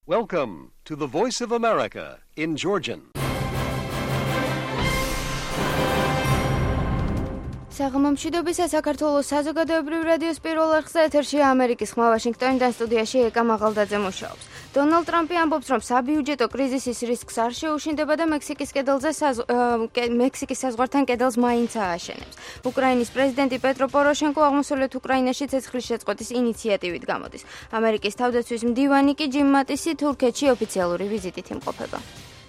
Welcome to the Voice of America in Georgian. საღამომშვიდობისა საქართველოს საზოგადოებრივ რადიოს პირველ არხზე ეთერშია ამერიკის ხმა ვაშინგტონიდან სტუდიაში ეკა მაღალდაძე მუშაობს. დონალდ ტრამპი ამბობს, რომ საბიუჯეტო კრიზისის რისკს არ შეუშინდება და მექსიკის საზღვართან კედელს მაინც ააშენებს. უკრაინის პრეზიდენტი პეტრო პოროშენკო აღმოსავლეთ უკრაინაში ცეცხლის შეწყვეტის ინიციატივით გამოდის. ამერიკის თავდაცვის მდივანი კი ჯიმ მატისი თურქეთში ოფიციალური ვიზიტით იმყოფება.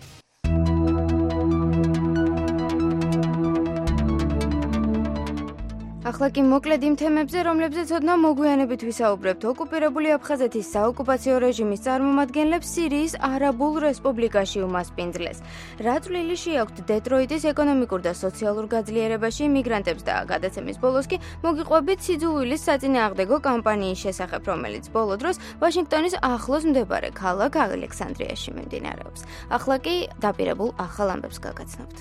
ახლა კი მოკლედ იმ თემებზე, რომლებზეც ოდნავ მოგვიანებით ვისაუბრებთ. ოკუპირებული აფხაზეთის საოკუპაციო რეჟიმის წარმომადგენლებს სირიის არაბულ რესპუბლიკაში უმასპინძლეს. რა წვლილი შეაქვთ დეტროიტის ეკონომიკურ და სოციალურ გაძლიერებაში იმიგრანტებს და გადაცემის ბოლოს კი მოგიყვებით სიძულვილის საწინააღმდეგო კამპანიის შესახებ, რომელიც ბოლო დროს ვაშინგტონის ახლოს მდებარე ქალაქ ალექსანდრიაში მიმდინარეობს. ახლა კი დაპირებულ ახალ ამბებს გაგაცნობთ.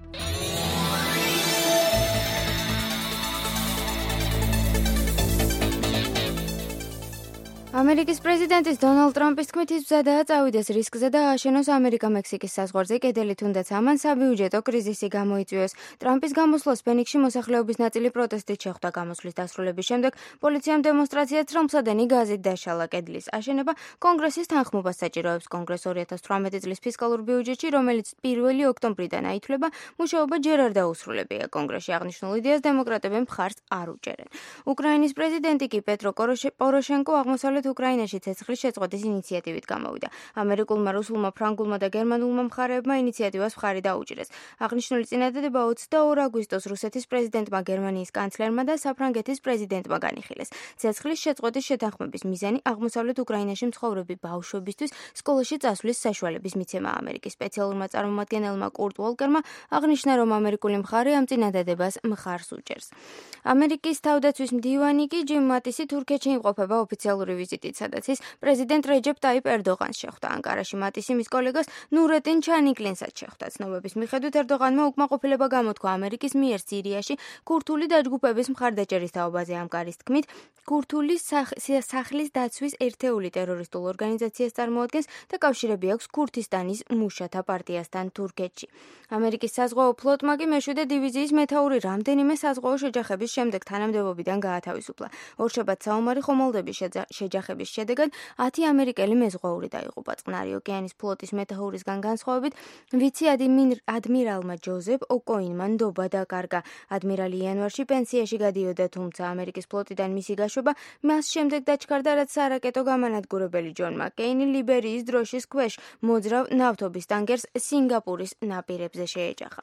ამერიკის პრეზიდენტის დონალდ ტრამპის თქმით ის მზადაა წავიდეს რისკზე და ააშენოს ამერიკა-მექსიკის საზღვარზე კედელი, თუნდაც ამან საბიუჯეტო კრიზისი გამოიწვიოს. ტრამპის გამოსვლას ფენიქსში მოსახლეობის ნაწილი პროტესტით შეხვდა. გამოსვლის დასრულების შემდეგ პოლიციამ დემონსტრაციას ცრომსადენი გაზით დაშალა. კედლის აშენება კონგრესის თანხმობას საჭიროებს. კონგრესს 2018 წლის ფისკალურ ბიუჯეტში, რომელიც 1 ოქტომბრიდან აითვლება, მუშაობა ჯერ არ დაუსრულებია. კონგრესში აღნიშნულ იდეას დემოკრატები მხარს არ უჭერენ. უკრაინის პრეზიდენტი კი პეტრო პოროშენკო აღმოსავლეთ უკრაინაში ცეცხლის შეწყვეტის ინიციატივით გამოვიდა. ამერიკულმა, რუსულმა, ფრანგულმა და გერმანულმა მხარეებმა ინიციატივას მხარი დაუჭირეს. აღნიშნული წინადადება 22 აგვისტოს რუსეთის პრეზიდენტმა, გერმანიის კანცლერმა და საფრანგეთის პრეზიდენტმა განიხილეს. ცეცხლის შეწყვეტის შეთანხმების მიზანი აღმოსავლეთ უკრაინაში მცხოვრები ბავშვებისთვის სკოლაში წასვლის საშუალების მიცემა. ამერიკის სპეციალურმა წარმომადგენელმა კურტ ვოლკერმა აღნიშნა, რომ ამერიკული მხარე ამ წინადადებას მხარს უჭერს. ამერიკის თავდაცვის მდივანი კი ჯიმ მატისი თურქეთში იმყოფება ოფიციალური ვიზიტით, სადაც ის პრეზიდენტ რეჯეპ ტაიპ ერდოღანს შეხვდა. ანკარაში მატისი მის კოლეგას ნურეტინ ჩანიკლინსაც შეხვდა. ცნობების მიხედვით ერდოღანმა უკმაყოფილება გამოთქვა ამერიკის მიერ სირიაში ქურთული დაჯგუფების მხარდაჭერის თაობაზე. ამ კარის თქმით, ქურთული სახლის დაცვის ერთეული ტერორისტულ ორგანიზაციას წარმოადგენს და კავშირები აქვს ქურთისტანის მუშათა პარტიასთან თურქეთში. ამერიკის საზღვაო ფლოტმა კი მეშვიდე დივიზიის მეთაური რამდენიმე საზღვაო შეჯახების შემდეგ თანამდებობიდან გაათავისუფლა. ორშაბათს საომარი ხომალდების შეჯახების შედეგად 10 ამერიკელი მეზღვაური დაიღუპა. წყნარი ოკეანის ფლოტის მეთაურისგან განსხვავებით, ვიცი ადმირალმა ჯოზეფ ოკოინმა ნდობა დაკარგა. ადმირალი იანვარში პენსიაში გადიოდა, თუმცა ამერიკის ფლოტიდან მისი გაშვება მას შემდეგ დაჩქარდა, რაც სარაკეტო გამანადგურებელი ჯონ მაკეინი ლიბერიის დროშის ქვეშ მოძრავ ნავთობის ტანკერს სინგაპურის ნაპირებზე შეეჯახა.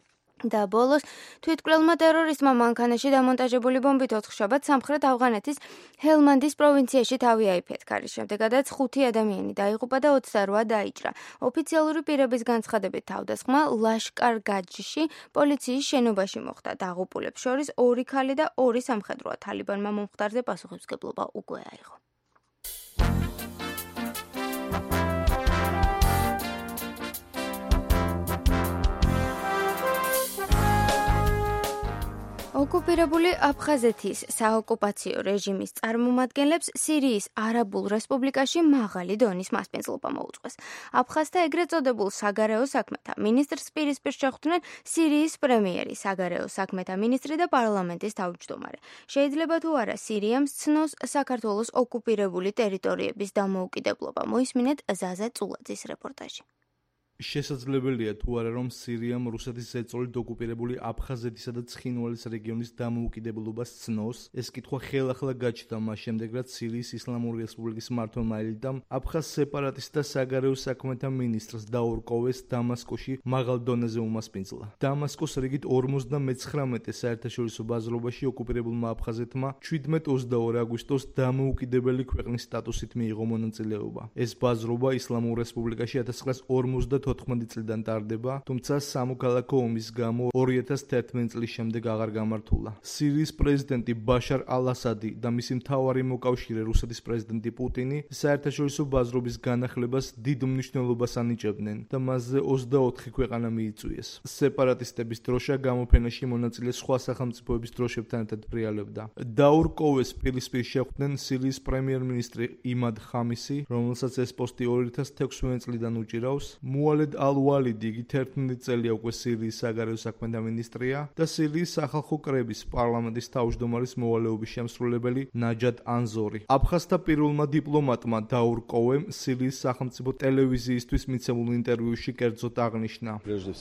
და ბოლოს თვითმკვლელმა ტერორისტმა მანქანაში დამონტაჟებული ბომბით ოთხშაბათს სამხრეთ ავღანეთის ჰელმანდის პროვინციაში თავი აიფეთქა. შემდეგადაც 5 ადამიანი დაიღუპა და 28 დაიჭრა. ოფიციალური პირების განცხადებით თავდასხმა ლაშკარ-გაჯში პოლიციის შენობაში მოხდა. დაღუპულებს შორის 2 ქალი და 2 სამხედროა. თალიბანმა მომხდარზე პასუხისმგებლობა უკვე აიღო. ოკუპირებული აფხაზეთის საოკუპაციო რეჟიმის წარმომადგენლებს სირიის არაბულ რესპუბლიკაში მაღალი დონის მასპინძლობა მოუწყვეს. აფხაზთა ეგრეთ წოდებულ საგარეო საქმეთა მინისტრს პირისპირ შეხვდნენ სირიის პრემიერი, საგარეო საქმეთა მინისტრი და პარლამენტის თავმჯდომარე. შეიძლება თუ არა სირიამ სცნოს საქართველოს ოკუპირებული ტერიტორიების დამოუკიდებლობა. მოისმინეთ ზაზა წულაძის რეპორტაჟი. შესაძლებელია თუ არა რომ სირიამ რუსეთის ზეწოლით ოკუპირებული აფხაზეთისა და ცხინვალის რეგიონის დამოუკიდებლობას სცნოს. ეს კითხვა ხელახლა გაჩნდა მას შემდეგ, რაც სირიის ისლამური რესპუბლიკის მმართველმა ელიტამ აფხაზ სეპარატისტთა საგარეო საქმეთა მინისტრს დაურკოვეს დამასკოში მაღალ დონეზე უმასპინძლა. დამასკოს რიგით 59 საერთაშორისო ბაზრობაში ოკუპირებულმა აფხაზეთმა 17-22 აგვისტოს დამოუკიდებელი ქვეყნის სტატუსით მიიღო მონაწილეობა. ეს ბაზრობა ისლამურ რესპუბლიკაში 1950 2014 წლიდან ტარდება, თუმცა სამოქალაქო ომის გამო 2011 წლის შემდეგ აღარ გამართულა. სირიის პრეზიდენტი ბაშარ ალ-ასადი და მისი მთავარი მოკავშირე რუსეთის პრეზიდენტი პუტინი საერთაშორისო ბაზრობის განახლებას დიდ მნიშვნელობას ანიჭებდნენ და მასზე 24 ქვეყანა მიიწვიეს. სეპარატისტების დროშა გამოფენაში მონაწილე სხვა სახელმწიფოების დროშებთან ერთად ფრიალებდა. დაურ კოვეს პირისპირ შეხვდნენ სირიის პრემიერ-მინისტრი იმად ხამისი, რომელსაც ეს პოსტი 2016 წლიდან უჭირავს, მუალედ ალ-ვალიდი, იგი 11 წელია უკვე სირიის საგარეო საქმეთა მინისტრია და სირიის სახალხო კრების პარლამენტის თავმჯდომარის მოვალეობის შემსრულებელი ნაჯად ანზორი. აფხაზთა პირველმა დიპლომატმა დაურ კოვემ სირიის სახელმწიფო ტელევიზიისთვის მიცემულ ინტერვიუში კერძოდ აღნიშნა.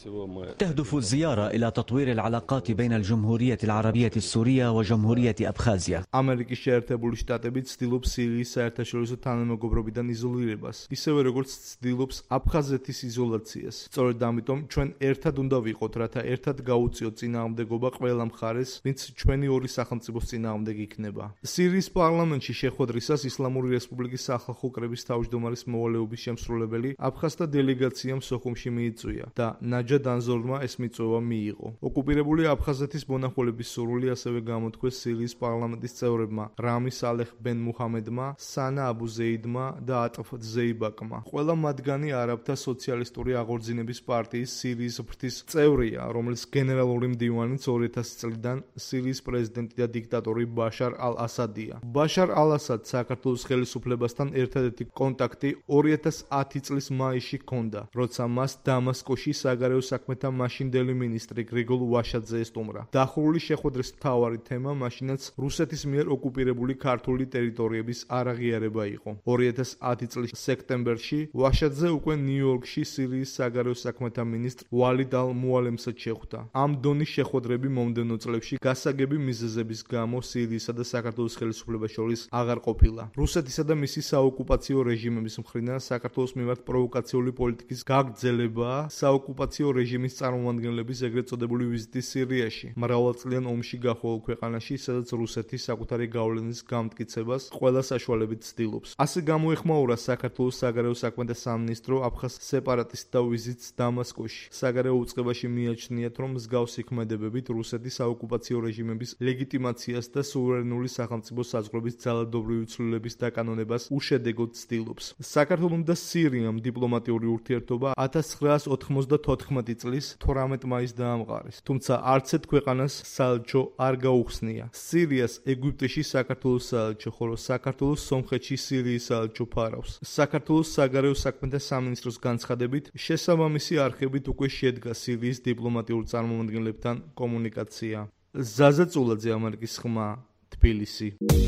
تهدف الزيارة إلى تطوير العلاقات بين الجمهورية العربية السورية وجمهورية أبخازيا. ამერიკის შეერთებული შტატები ცდილობს სირიის საერთაშორისო თანამეგობრობიდან იზოლირებას, ისევე როგორც ცდილობს აფხაზეთის იზოლაციას. სწორედ ამიტომ ჩვენ ერთად უნდა ვიყოთ, რათა ერთად გაუწიოთ წინააღმდეგობა ყველა მხარეს, ვინც ჩვენი ორი სახელმწიფოს წინააღმდეგ იქნება. სირიის პარლამენტში შეხვედრისას ისლამური რესპუბლიკის სახალხო კრების თავმჯდომარის მოვალეობის შემსრულებელი აფხაზთა დელეგაციამ სოხუმში მიიწვია და ნაჯად ანზორმა ეს მიწვევა მიიღო. ოკუპირებული აფხაზეთის მონახულების სურვილი ასევე გამოთქვეს სირიის პარლამენტის წევრებმა რამი სალეხ ბენ მუჰამედმა, სანა აბუ ზეიდმა და ატფ ზეიბაკმა. ყველა მათგანი არაბთა სოციალისტური აღორძინების პარტიის სირიის ფრთის წევრია, რომელიც გენერალური მდივანიც 2000 წლიდან სირიის პრეზიდენტი და დიქტატორი ბაშარ ალ-ასადია. ბაშარ ალ-ასადს საქართველოს ხელისუფლებასთან ერთადერთი კონტაქტი 2010 წლის მაისში ჰქონდა, როცა მას დამასკოში საგარეო საქმეთა მაშინდელი მინისტრი გრიგოლ ვაშაძე ესტუმრა. დახურული შეხვედრის მთავარი თემა მაშინაც რუსეთის მიერ ოკუპირებული ქართული ტერიტორიების არაღიარება იყო. 2010 წლის სექტემბერში ვაშაძე უკვე ნიუ-იორკში სირიის საგარეო საქმეთა მინისტრ ვალიდ ალ-მუალემსაც შეხვდა. ამ დონის შეხვედრები მომდევნო წლებში გასაგები მიზეზების გამო სირიისა და საქართველოს ხელისუფლებას შორის აღარ ყოფილა. რუსეთისა და მისი საოკუპაციო რეჟიმების მხრიდან საქართველოს მიმართ პროვოკაციული პოლიტიკის გაგრძელებაა საოკუპაციო რეჟიმის წარმომადგენლების ეგრეთ წოდებული ვიზიტი სირიაში, მრავალწლიან ომში გახვალ ქვეყანაში, სადაც რუსეთი საკუთარი გავლენის გამტკიცებას ყველა საშუალებით ცდილობს. ასე გამოეხმაურა საქართველოს საგარეო საქმეთა სამინისტრო აფხაზ სეპარატისტთა ვიზიტს დამასკოში. საგარეო უწყებაში მიაჩნიათ, რომ მსგავსი ქმედებებით რუსეთის საოკუპაციო რეჟიმების ლეგიტიმაციას და სუვერენული სახელმწიფო საზღვრების ძალადობრივი ცვლილების დაკანონებას უშედეგოდ ცდილობს. საქართველოს და სირიამ დიპლომატიური ურთიერთობა 1994 წლის 12 მაისს დაამყარეს, თუმცა არც ერთ ქვეყანას საელჩო არ გაუხსნია. სირიას ეგვიპტეში საქართველოს საელჩო, ხოლო საქართველოს სომხეთში სირიის საელჩო ფარავს. საქართველოს საგარეო საქმეთა სამინისტროს განცხადებით, შესაბამისი არხებით უკვე შედგა სირიის დიპლომატიურ წარმომადგენლებთან კომუნიკაცია. ზაზა წულაძე, ამერიკის ხმა, თბილისი.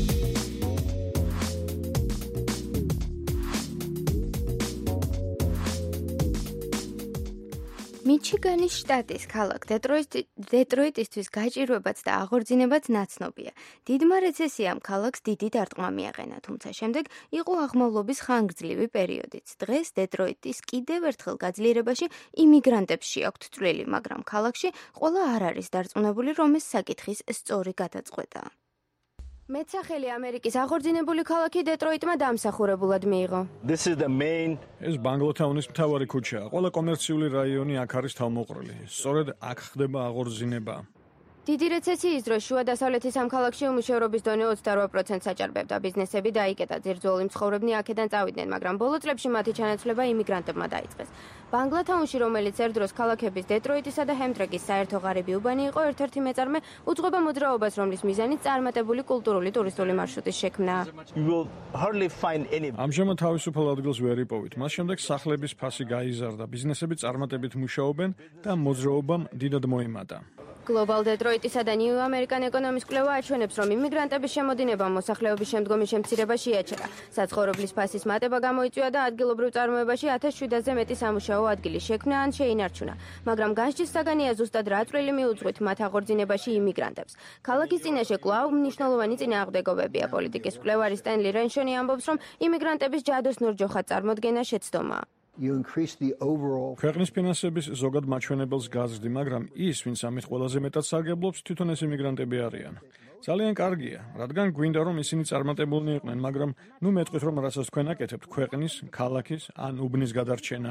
მიჩიგანის შტატის ქალაქ დეტროიტისთვის გაჭირვებაც და აღორძინებაც ნაცნობია. დიდმა რეცესიამ ქალაქს დიდი დარტყმა მიაყენა, თუმცა შემდეგ იყო აღმავლობის ხანგრძლივი პერიოდიც. დღეს დეტროიტის კიდევ ერთხელ გაძლიერებაში იმიგრანტებს შეაქვთ წვლილი, მაგრამ ქალაქში ყველა არ არის დარწმუნებული, რომ ეს საკითხის სწორი გადაწყვეტაა. მეცახელი ამერიკის აღორძინებული ქალაქი დეტროიტმა დამსახურებულად მიიღო. ეს ბანგლოთაუნის მთავარი ქუჩაა. ყველა კომერციული რაიონი აქ არის თავმოყრილი. სწორედ აქ ხდება აღორძინება. დიდი რეცესიის დროს შუა დასავლეთის ამ ქალაქში უმუშევრობის დონე 28%-ს აჭარბებდა. ბიზნესები დაიკეტა, ძირძველი მცხოვრებნი აქედან წავიდნენ, მაგრამ ბოლო წლებში მათი ჩანაცვლება იმიგრანტებმა დაიწყეს. ბანგლოთაუნში, რომელიც ერთ დროს ქალაქების დეტროიტისა და ჰემდრეგის საერთო ღარიბი უბანი იყო, ერთ-ერთი მეწარმე უძღვება მოძრაობას, რომლის მიზანიც წარმატებული კულტურული ტურისტული მარშრუტის შექმნა. ამჟამად თავისუფალ ადგილს ვერ იპოვით. მას შემდეგ სახლების ფასი გაიზარდა, ბიზნესები წარმატებით მუშაობენ და მოძრაობამ დიდად მოიმატა. Global Detroit-ისა და New American Economics კვლევა აჩვენებს, რომ იმიგრანტების შემოდინებამ მოსახლეობის შემდგომი შემცირება შეაჩერა. საცხოვრებლის ფასის მატება გამოიწვია და ადგილობრივ წარმოებაში 1700-ზე მეტი სამუშაო ადგილის შექმნა ან შეინარჩუნა. მაგრამ განსჯის საგანია ზუსტად რა წვლილი მიუძღვით მათ აღორძინებაში იმიგრანტებს. ქალაქის წინაშე კვლავ მნიშვნელოვანი წინააღმდეგობებია. პოლიტიკის მკვლევარი სტენლი რენშონი ამბობს, რომ იმიგრანტების ჯადოსნურ ჯოხად წარმოდგენა შეცდომაა. ქვეყნის ფინანსების ზოგად მაჩვენებელს გაზრდი, მაგრამ ის, ვინც ამით ყველაზე მეტად სარგებლობს, თვითონ ეს იმიგრანტები არიან. ძალიან კარგია, რადგან გვინდა რომ ისინი წარმატებულნი იყვნენ, მაგრამ ნუ მეტყვით რომ რასაც თქვენ აკეთებთ, ქვეყნის, ქალაქის ან უბნის გადარჩენაა.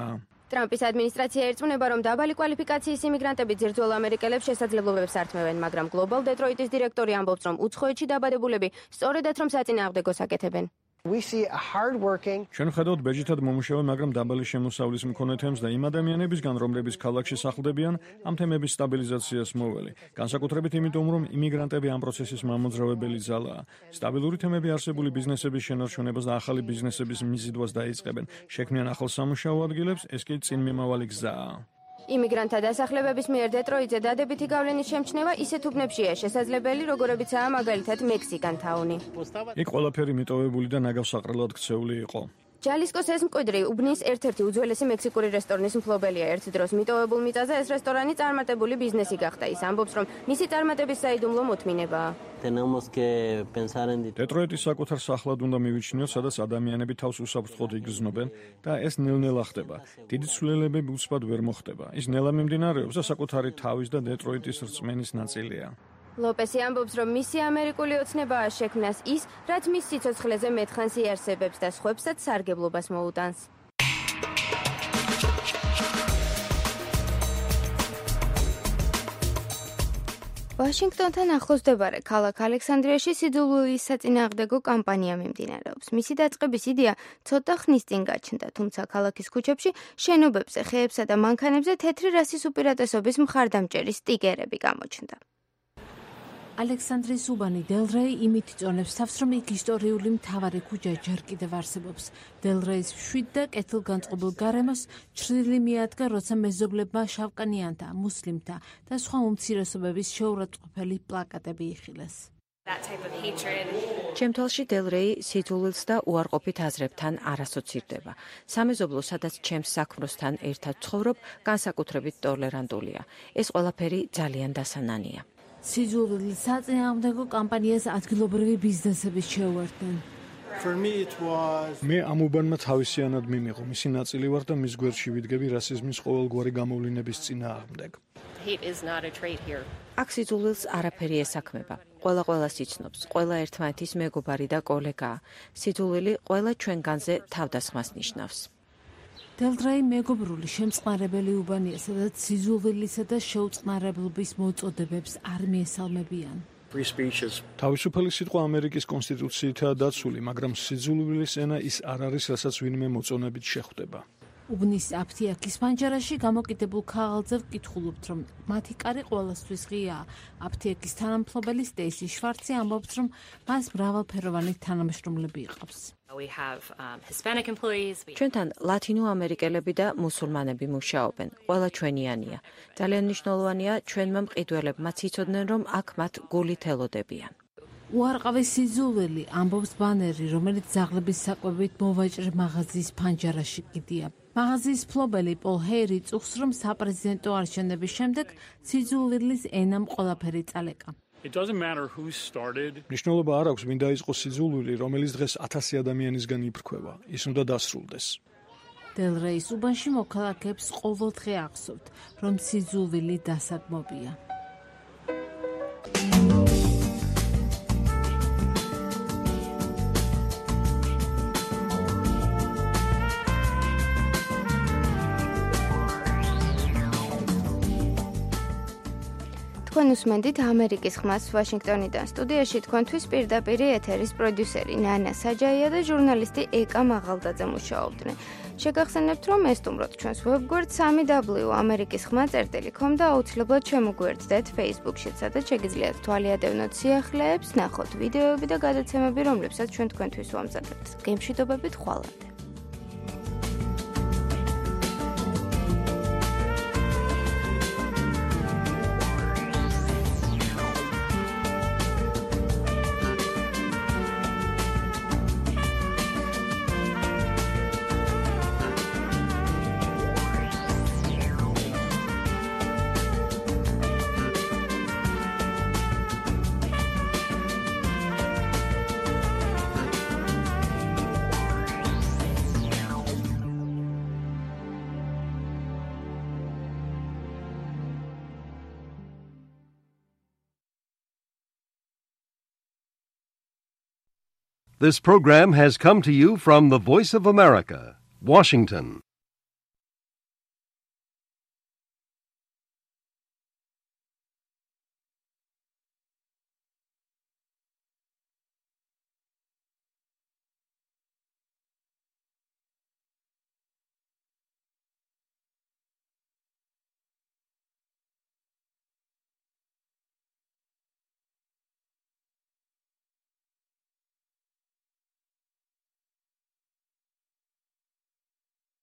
ტრამპის ადმინისტრაცია ერწმუნება, რომ დაბალი კვალიფიკაციის იმიგრანტები ძირძველ ამერიკელებს შესაძლებლობებს ართმევენ, მაგრამ Global Detroit-ის დირექტორი ამბობს, რომ უცხოეთში დაბადებულები სწორედაც რომ საწინააღმდეგოს აკეთებენ. ჩვენ ვხედავთ ბეჯითად მომუშავე, მაგრამ დაბალი შემოსავლის მქონე თემს და იმ ადამიანებისგან, რომლებიც ქალაქში სახლდებიან, ამ თემების სტაბილიზაციას მოველი. განსაკუთრებით იმიტომ, რომ იმიგრანტები ამ პროცესის მამოძრავებელი ძალაა. სტაბილური თემები არსებული ბიზნესების შენარჩუნებას და ახალი ბიზნესების მიზიდვას დაიწყებენ. შექმნიან ახალ სამუშაო ადგილებს, ეს კი წინმიმავალი გზაა. იმიგრანტთა დასახლებების მიერ დეტროიტზე დადებითი გავლენის შემჩნევა ისეთ უბნებშია შესაძლებელი, როგორებიცაა მაგალითად მექსიკან თაუნი. იქ ყველაფერი მიტოვებული და ნაგავსაყრელად ქცეული იყო. ჯალისკოს ეს მკვიდრი უბნის ერთ-ერთი უძველესი მექსიკური რესტორნის მფლობელია. ერთ დროს მიტოვებულ მიწაზე ეს რესტორანი წარმატებული ბიზნესი გახდა. ის ამბობს, რომ მისი წარმატების საიდუმლო მოთმინებაა. დეტროიტის საკუთარ სახლად უნდა მივიჩნიოთ, სადაც ადამიანები თავს უსაფრთხოდ იგრძნობენ და ეს ნელ-ნელა ხდება. დიდი ცვლილებები უცბად ვერ მოხდება. ის ნელა მიმდინარეობს და საკუთარი თავის და დეტროიტის რწმენის ნაწილია. ლოპესი ამბობს, რომ მისი ამერიკული ოცნებაა შექმნას ის, რაც მის სიცოცხლეზე მეთხანს იარსებებს და სხვებსაც სარგებლობას მოუტანს. ვაშინგტონთან ახლოს მდებარე ქალაქ ალექსანდრიაში სიძულვილის საწინააღმდეგო კამპანია მიმდინარეობს. მისი დაწყების იდეა ცოტა ხნის წინ გაჩნდა, თუმცა ქალაქის ქუჩებში, შენობებზე, ხეებსა და მანქანებზე თეთრი რასის უპირატესობის მხარდამჭერი სტიკერები გამოჩნდა. ალექსანდრის უბანი დელრეი იმით იწონებს თავს, რომ იქ ისტორიული მთავარი ქუჩა ჯერ კიდევ არსებობს. დელრეის მშვიდ და კეთილგანწყობილ გარემოს ჩრდილი მიადგა, როცა მეზობლებმა შავკანიანთა, მუსლიმთა და სხვა უმცირესობების შეურაცხყოფელი პლაკატები იხილეს. ჩემ თვალში დელრეი სიძულვილს და უარყოფით აზრებთან არ ასოცირდება. სამეზობლო, სადაც ჩემს საქმროსთან ერთად ცხოვრობ, განსაკუთრებით ტოლერანტულია. ეს ყველაფერი ძალიან დასანანია. სიძულვილის საწინააღმდეგო კამპანიას ადგილობრივი ბიზნესები შეუერთდნენ. მე ამ უბანმა თავისიანად მიმიღო, მისი ნაწილი ვარ და მის გვერდში ვიდგები რასიზმის ყოველგვარი გამოვლინების წინააღმდეგ. აქ სიძულვილს არაფერი ესაქმება. ყველა იცნობს, ყველა ერთმანეთის მეგობარი და კოლეგაა. სიძულვილი ყველა ჩვენგანზე თავდასხმას ნიშნავს. დელრეი მეგობრული შემწყნარებელი უბანია, სადაც სიძულვილისა და შეუწყნარებლობის მოწოდებებს არ მიესალმებიან. თავისუფალი სიტყვა ამერიკის კონსტიტუციითაა დაცული, მაგრამ სიძულვილის ენა ის არ არის, რასაც ვინმე მოწონებით შეხვდება. უბნის აფთიაქის პანჯარაში გამოკიდებულ ქაღალდზე ვკითხულობთ, რომ მათი კარი ყველასთვის ღიაა. აფთიაქის თანამფლობელი სტეისი შვარცი ამბობს, რომ მას მრავალფეროვანი თანამშრომლები იყავს. ჩვენთან ლათინო ამერიკელები და მუსულმანები მუშაობენ. ყველა ჩვენიანია. ძალიან მნიშვნელოვანია ჩვენმა მყიდველებმაც იცოდნენ, რომ აქ მათ გულით ელოდებიან. უარყავის სიძულვილი, ამბობს ბანერი, რომელიც ძაღლების საკვებით მოვაჭრე მაღაზიის ფანჯარაში კიდია. მაღაზიის მფლობელი პოლ ჰეირი წუხს, რომ საპრეზიდენტო არჩევნების შემდეგ სიძულვილის ენამ ყველაფერი წალეკა. მნიშვნელობა არ აქვს, ვინ დაიწყო სიძულვილი, რომელიც დღეს 1000 ადამიანისგან იფრქვევა. ის უნდა დასრულდეს. დელრეის უბანში მოქალაქეებს ყოველდღე ახსოვთ, რომ სიძულვილი დასაგმობია. თქვენ უსმენთ ამერიკის ხმას ვაშინგტონიდან. სტუდიაში თქვენთვის პირდაპირ ეთერის პროდიუსერი ნანა საჯაია და ჟურნალისტი ეკა მაღალდაძე მუშაობდნენ. შეგახსენებთ, რომ ესტუმროთ ჩვენს ვებგვერდ 3w.amerikiskhma.com და აუცილებლად შემოგვიერთდეთ Facebook-შიც, სადაც შეგიძლიათ თვალიადევნოთ სიახლეებს, ნახოთ ვიდეოები და გადაცემები, რომლებსაც ჩვენ თქვენთვის ვამზადებთ. გემშვიდობებით ხვალამდე. This program has come to you from the Voice of America, Washington.